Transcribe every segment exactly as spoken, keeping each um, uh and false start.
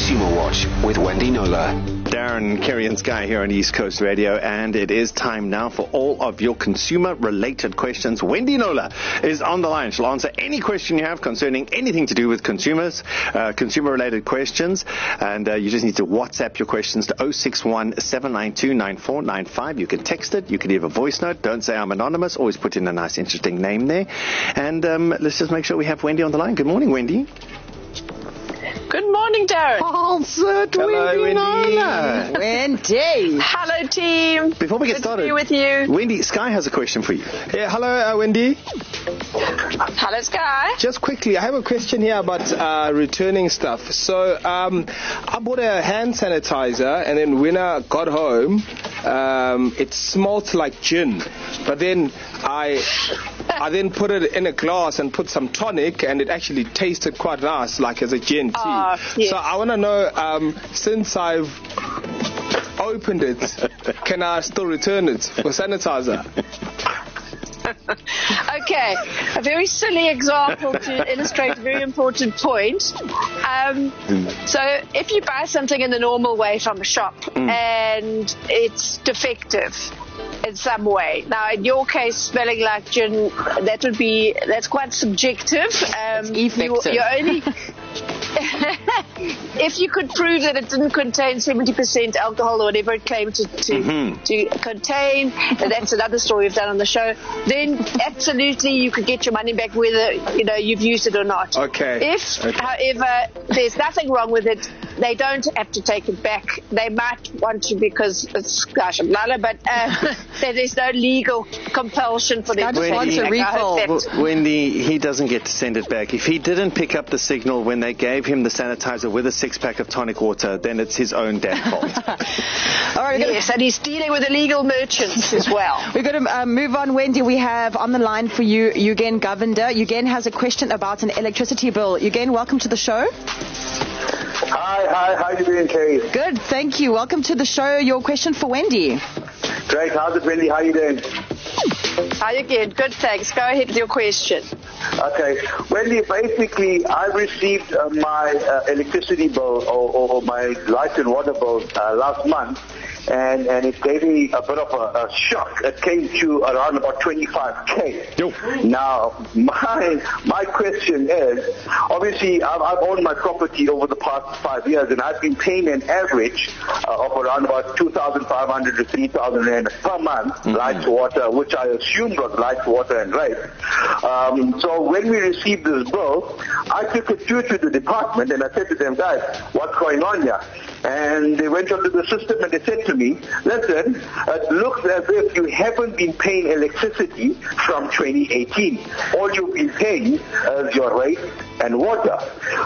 Consumer Watch with Wendy Knowler. Darren, Kerry and Sky here on East Coast Radio, and it is time now for all of your consumer-related questions. Wendy Knowler is on the line. She'll answer any question you have concerning anything to do with consumers, uh, consumer-related questions, and uh, you just need to WhatsApp your questions to oh six one, seven nine two, nine four nine five. You can text it. You can leave a voice note. Don't say I'm anonymous. Always put in a nice, interesting name there. And um, let's just make sure we have Wendy on the line. Good morning, Wendy. Good morning, Darren. Oh, sir, Hello, Wendy. Wendy. Wendy. Hello, team. Before we get Good started, to be with you. Wendy, Sky has a question for you. Yeah, hello, uh, Wendy. Hello, Sky. Just quickly, I have a question here about uh, returning stuff. So, um, I bought a hand sanitizer, and then when I got home, um, it smelled like gin. But then I, I then put it in a glass and put some tonic, and it actually tasted quite nice, like as a gin tea. Uh, yes. So I want to know, um, since I've opened it, can I still return it for sanitizer? Okay, a very silly example to illustrate a very important point. Um, so if you buy something in the normal way from a shop mm. and it's defective in some way, now in your case smelling like gin, that would be, that's quite subjective. Um, effective. You, you're only... If you could prove that it didn't contain seventy percent alcohol or whatever it claimed to to, mm-hmm. to contain, and that's another story we've done on the show, then absolutely you could get your money back whether you know you've used it or not. Okay. If, okay. however, there's nothing wrong with it, they don't have to take it back. They might want to because it's gosh, blala, but uh, there's no legal compulsion for them to take it back. Wendy, he doesn't get to send it back. If he didn't pick up the signal when they gave him the sanitizer with a six-pack of tonic water, then it's his own damn fault. All right, yes, and he's dealing with illegal merchants as well. We're going to uh, move on, Wendy. We have on the line for you Eugen Govender. Eugen has a question about an electricity bill. Eugen, welcome to the show. Hi, hi, how are you doing, Kerry? Good, thank you. Welcome to the show. Your question for Wendy. Great, how's it, Wendy? How are you doing? Hi again. Good, thanks. Go ahead with your question. Okay. Wendy, basically, I received uh, my uh, electricity bill or, or, or my light and water bill uh, last month, and, and it gave me a bit of a, a shock. It came to around about twenty-five K. Yo. Now, my my question is, obviously, I've, I've owned my property over the past five years, and I've been paying an average uh, of around about two thousand five hundred to three thousand rand per month, mm-hmm. light, water, which I assumed was light, water, and rape. Um, so when we received this bill, I took it through to the department, and I said to them, guys, what's going on here? And they went onto the system and they said to me, listen, it looks as if you haven't been paying electricity from twenty eighteen. All you've been paying is your rate and water.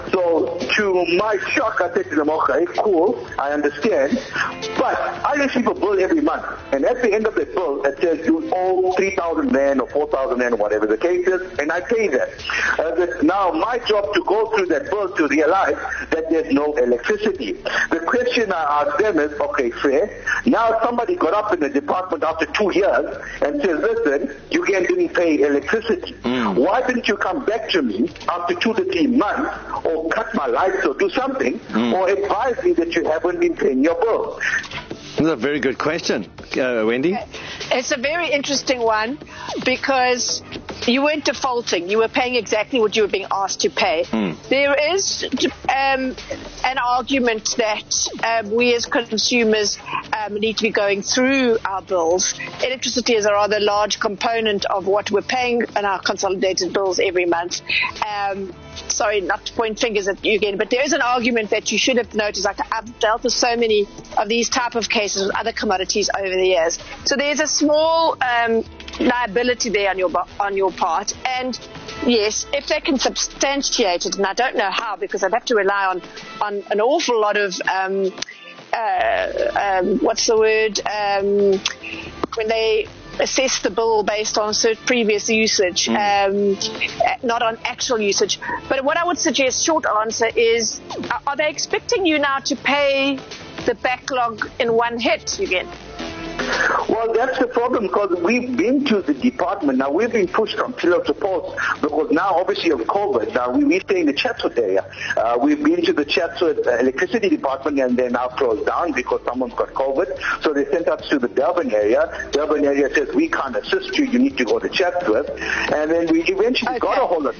So to my shock, I said to them, okay, cool, I understand, but I receive a bill every month, and at the end of the bill, it says you owe three thousand rand or four thousand rand, whatever the case is, and I pay that. Uh, that. Now, my job to go through that bill to realize that there's no electricity. The question I asked them is, okay, fair. Now somebody got up in the department after two years and says, listen, you again didn't pay electricity. Mm. Why didn't you come back to me after two to three months or cut my lights or do something mm. or advise me that you haven't been paying your bill? That's a very good question, uh, Wendy. It's a very interesting one because you weren't defaulting. You were paying exactly what you were being asked to pay. Mm. There is um, an argument that um, we as consumers um, need to be going through our bills. Electricity is a rather large component of what we're paying in our consolidated bills every month. Um, sorry, not to point fingers at you again, but there is an argument that you should have noticed. Like I've dealt with so many of these type of cases with other commodities over the years. So there's a small um, liability there on your on your part, and yes, if they can substantiate it, and I don't know how because I'd have to rely on on an awful lot of um, uh, um, what's the word um, when they assess the bill based on certain previous usage, mm. um, not on actual usage. But what I would suggest, short answer, is are they expecting you now to pay the backlog in one hit again? Well, that's the problem because we've been to the department. Now, we've been pushed from pillar to post because now, obviously, of COVID, now we, we stay in the Chatsworth area. Uh, we've been to the Chatsworth uh, electricity department and they're now closed down because someone's got COVID. So they sent us to the Durban area. Durban area says, we can't assist you. You need to go to Chatsworth. And then we eventually Okay. got a hold of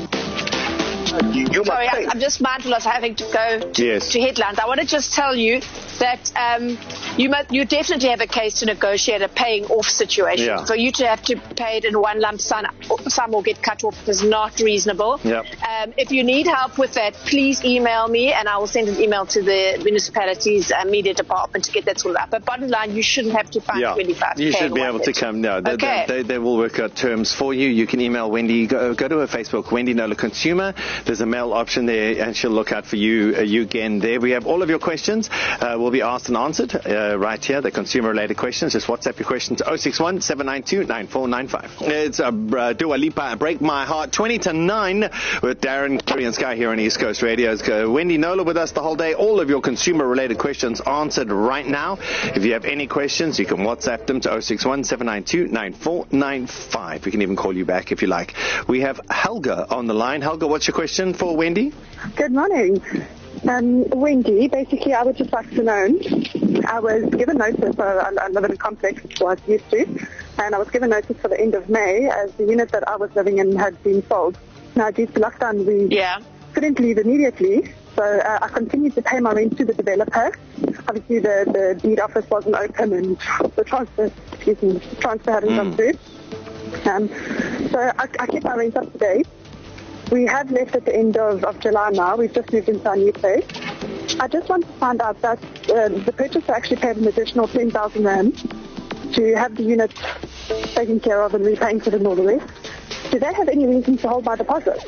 You, you Sorry, must I, pay. I'm just mindful of having to go to, Yes. to headlines. I want to just tell you that um, you must, you definitely have a case to negotiate a paying off situation. Yeah. For you to have to pay it in one lump sum, sum or get cut off is not reasonable. Yep. Um, if you need help with that, please email me and I will send an email to the municipality's uh, media department to get that sorted out. But bottom line, you shouldn't have to find Yeah, twenty-five. you should be one able to hit. come. No, they, Okay. they, they, they will work out terms for you. You can email Wendy. Go, go to her Facebook, Wendy Nola Consumer. There's a mail option there, and she'll look out for you. Uh, you again there. We have all of your questions. Uh, will be asked and answered uh, right here. The consumer-related questions. Just WhatsApp your questions to oh six one, seven nine two, nine four nine five. It's uh, uh, Dua Lipa, Break My Heart, twenty to nine with Darren, Kerry, and Sky here on East Coast Radio. It's, uh, Wendy Nola with us the whole day. All of your consumer-related questions answered right now. If you have any questions, you can WhatsApp them to oh six one, seven nine two, nine four nine five. We can even call you back if you like. We have Helga on the line. Helga, what's your question for Wendy? Good morning. Um, Wendy, basically I would just like to know, I was given notice, uh, I, I live in a complex, so I was used to, and I was given notice for the end of May as the unit that I was living in had been sold. Now due to lockdown we Yeah. couldn't leave immediately, so uh, I continued to pay my rent to the developer. Obviously the, the deed office wasn't open and the transfer, excuse me, transfer hadn't Mm. gone through. Um, so I, I kept my rent up to date. We have left at the end of, of July now. We've just moved into our new place. I just want to find out that uh, the purchaser actually paid an additional ten thousand rand to have the unit taken care of and repaying for the and all the rest. Do they have any reason to hold my deposit?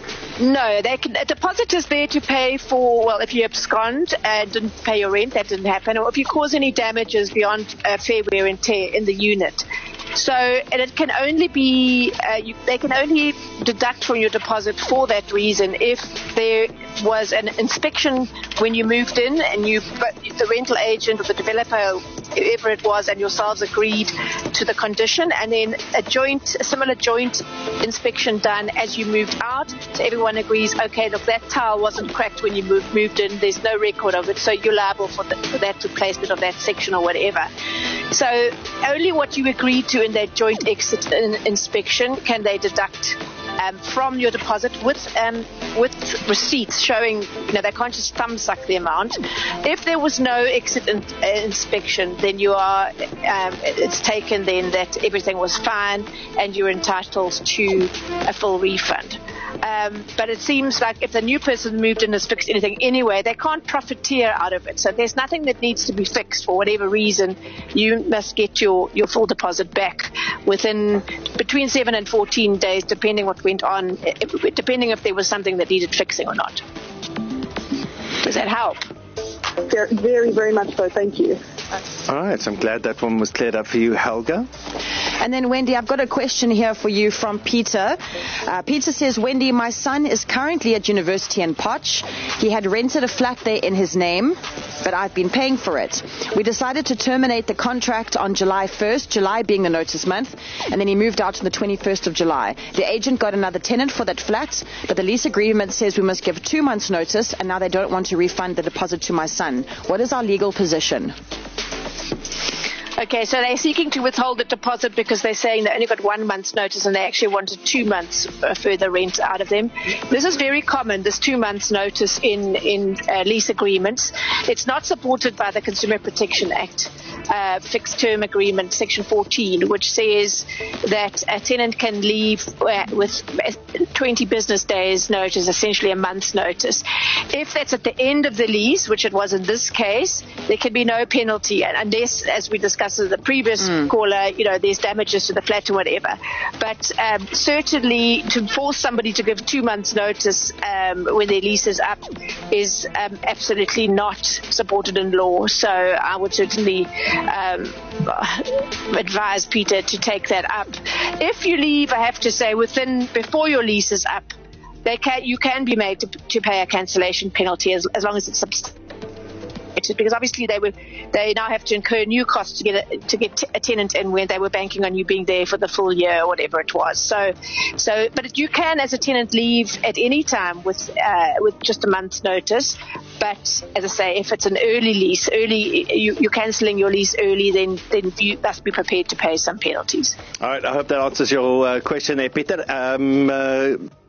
No, they can, a deposit is there to pay for, well, if you abscond and didn't pay your rent, that didn't happen, or if you cause any damages beyond uh, fair wear and tear in the unit. So, and it can only be, uh, you, they can only deduct from your deposit for that reason if there was an inspection when you moved in and you, but the rental agent or the developer, whoever it was, and yourselves agreed to the condition, and then a joint, a similar joint inspection done as you moved out. So everyone agrees, okay, look, that tile wasn't cracked when you moved, moved in. There's no record of it, so you're liable for, the, for that replacement of that section or whatever. So only what you agreed to in that joint exit in, inspection can they deduct um, from your deposit with um, with receipts showing, you know, they can't just thumb suck the amount. If there was no exit in, uh, inspection, then you are, um, it's taken then that everything was fine and you're entitled to a full refund. Um, but it seems like if the new person moved in has fixed anything anyway, they can't profiteer out of it. So there's nothing that needs to be fixed for whatever reason. You must get your, your full deposit back within between seven and fourteen days, depending what went on, depending if there was something that needed fixing or not. Does that help? Very, very, very much so. Thank you. All right, so I'm glad that one was cleared up for you, Helga. And then, Wendy, I've got a question here for you from Peter. Uh, Peter says, Wendy, my son is currently at university in Potch. He had rented a flat there in his name, but I've been paying for it. We decided to terminate the contract on July first, July being the notice month, and then he moved out on the twenty-first of July. The agent got another tenant for that flat, but the lease agreement says we must give two months' notice, and now they don't want to refund the deposit to my son. What is our legal position? Okay, so they're seeking to withhold the deposit because they're saying they only got one month's notice and they actually wanted two months uh, further rent out of them. This is very common, this two months notice in, in uh, lease agreements. It's not supported by the Consumer Protection Act. Uh, fixed term agreement, section fourteen, which says that a tenant can leave uh, with twenty business days notice, essentially a month's notice. If that's at the end of the lease, which it was in this case, there can be no penalty unless, as we discussed with the previous mm. caller, you know, there's damages to the flat or whatever. But um, certainly to force somebody to give two months notice um, when their lease is up is um, absolutely not supported in law. So I would certainly Um, advise Peter to take that up. If you leave, I have to say, within before your lease is up, they can you can be made to, to pay a cancellation penalty as, as long as it's substantial. because obviously they were they now have to incur new costs to get a, to get t- a tenant in when they were banking on you being there for the full year or whatever it was. So, so but you can as a tenant leave at any time with uh, with just a month's notice. But as I say, if it's an early lease, early you, you're cancelling your lease early, then then you must be prepared to pay some penalties. All right, I hope that answers your uh, question there, Peter. Um, uh,